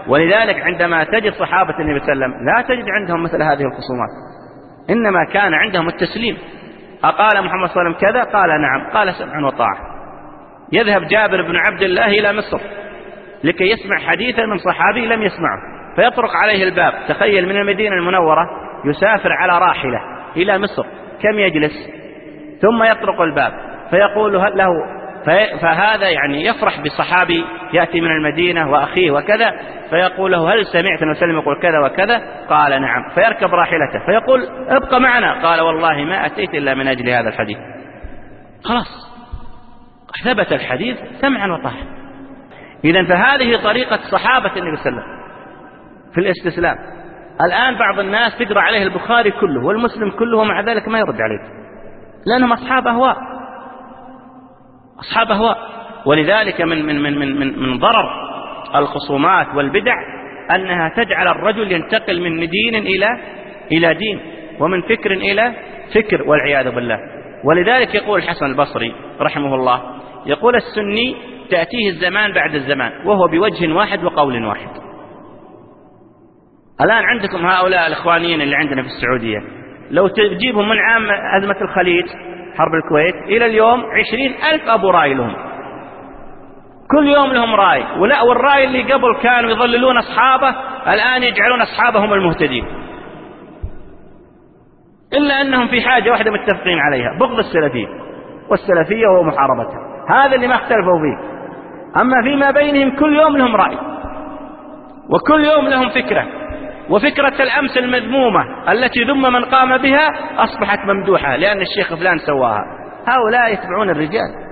ولذلك عندما تجد صحابة النبي صلى الله عليه وسلم لا تجد عندهم مثل هذه الخصومات، إنما كان عندهم التسليم. أقال محمد صلى الله عليه وسلم كذا؟ قال نعم، قال سمعا وطاعة. يذهب جابر بن عبد الله إلى مصر لكي يسمع حديثا من صحابي لم يسمعه، فيطرق عليه الباب. تخيل من المدينة المنورة يسافر على راحلة إلى مصر، كم يجلس؟ ثم يطرق الباب فيقول هل له، فهذا يعني يفرح بصحابي يأتي من المدينة وأخيه وكذا، فيقول له هل سمعت النبي صلى الله عليه وسلم يقول كذا وكذا؟ قال نعم. فيركب راحلته فيقول ابقى معنا، قال والله ما أتيت إلا من أجل هذا الحديث. خلاص ثبت الحديث سمعا وطاعة. إذن فهذه طريقة صحابة النبي صلى الله عليه وسلم في الاستسلام. الآن بعض الناس تقرأ عليه البخاري كله والمسلم كله ومع ذلك ما يرد عليك، لأنهم أصحاب أهواء، أصحاب أهواء. ولذلك من ضرر الخصومات والبدع أنها تجعل الرجل ينتقل من دين إلى دين، ومن فكر إلى فكر والعياذ بالله. ولذلك يقول الحسن البصري رحمه الله، يقول السني تأتيه الزمان بعد الزمان وهو بوجه واحد وقول واحد. الآن عندكم هؤلاء الإخوانيين اللي عندنا في السعودية، لو تجيبهم من عام أزمة الخليج حرب الكويت إلى اليوم 20,000 أبو رأي لهم، كل يوم لهم رأي. والرأي اللي قبل كانوا يضللون أصحابه الآن يجعلون أصحابهم المهتدين، إلا أنهم في حاجة واحدة متفقين عليها، بغض السلفية والسلفية ومحاربتها، هذا اللي ما اختلفوا فيه. أما فيما بينهم كل يوم لهم رأي وكل يوم لهم فكرة، وفكرة الأمس المذمومة التي ذم من قام بها أصبحت ممدوحة لأن الشيخ فلان سواها. هؤلاء يتبعون الرجال،